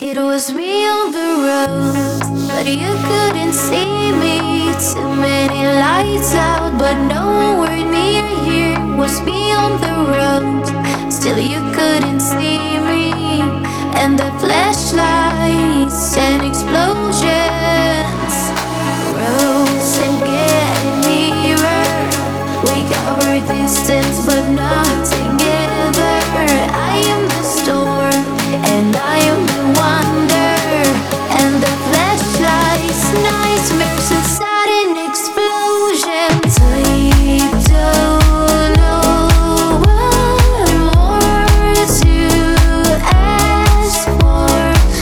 It was me on the road, but you couldn't see me. Too many lights out, but no one were near here. Was me on the road, still you couldn't see me. And the flashlights and explosions rose and getting nearer. We covered distance, but no